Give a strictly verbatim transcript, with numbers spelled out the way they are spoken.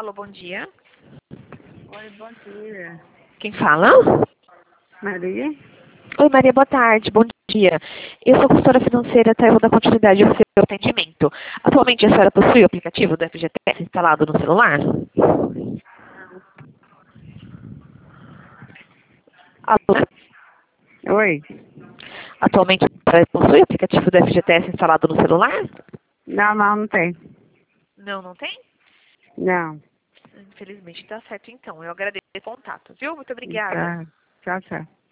Alô, bom dia. Oi, bom dia. Quem fala? Maria? Oi, Maria, boa tarde, bom dia. Eu sou consultora financeira, tá? Eu vou dar continuidade ao seu atendimento. Atualmente, a senhora possui o aplicativo do F G T S instalado no celular? Alô? Oi? Atualmente, a senhora possui o aplicativo do F G T S instalado no celular? Não, não, não tem. Não, não tem? Não. Infelizmente, tá certo então. Eu agradeço o contato, viu? Muito obrigada. Tá. Tchau, tchau.